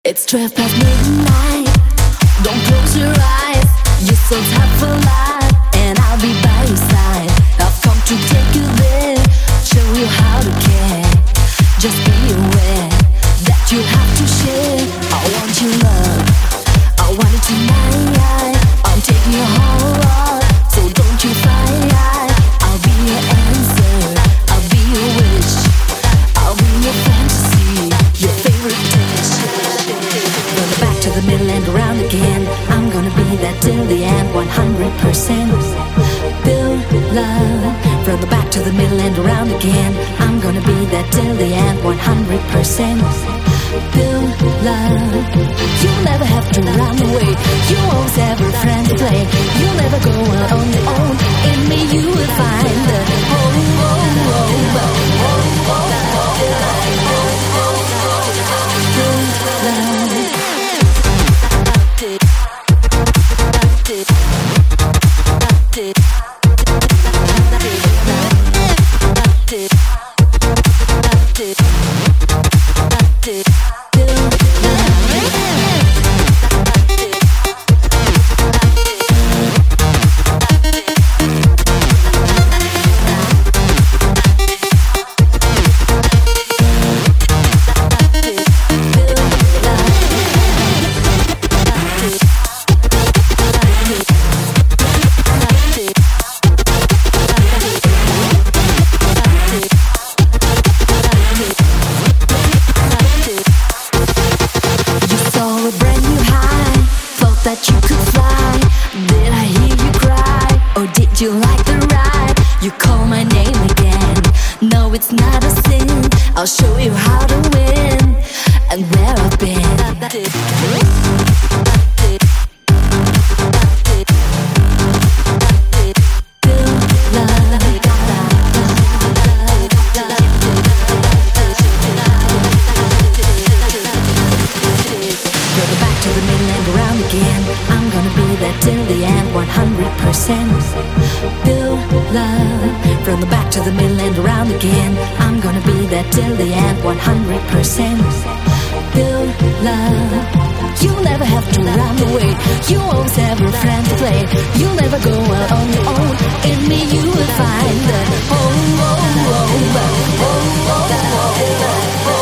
It's 12 past midnight. Don't close your eyes. You're so tough for life, and I'll be by your side. I've come to take you there, show you how to care. Just be aware that you have to share. I want your love, I want it tonight. I'm taking your whole heart, so don't you fight. I'll be your answer, I'll be your wish, I'll be your fantasy, your favorite dish. From the back to the middle and around again, I'm gonna be there till the end, 100%. Build love. From the back to the middle and around again, I'm gonna be there till the end, 100%. Build love. You'll never have to run away. You always have a friend to play. You'll never go out on your own. In me you will find the that you could fly. Did I hear you cry? Or did you like the ride? You call my name again. No, it's not a sin. I'll show you how to win and where I've been. I'm gonna be there till the end, 100%. Build love. From the back to the middle and around again, I'm gonna be there till the end, 100%. Build love. You'll never have to run away. You always have a friend to play. You'll never go out on your own. In me you will find the oh, oh, oh, oh, oh, oh, oh, oh, oh.